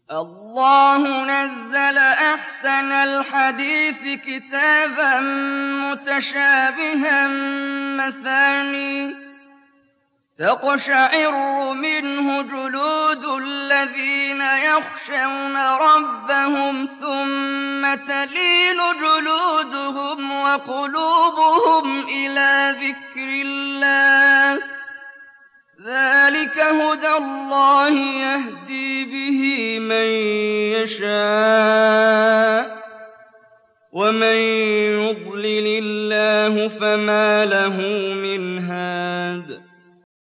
الله نزل أحسن الحديث كتابا متشابها مثاني تقشعر منه جلود الذين يخشون ربهم ثم تلين جلودهم وقلوبهم إلى ذكر الله ذلك هدى الله يهدي به من يشاء ومن يضلل الله فما له من هاد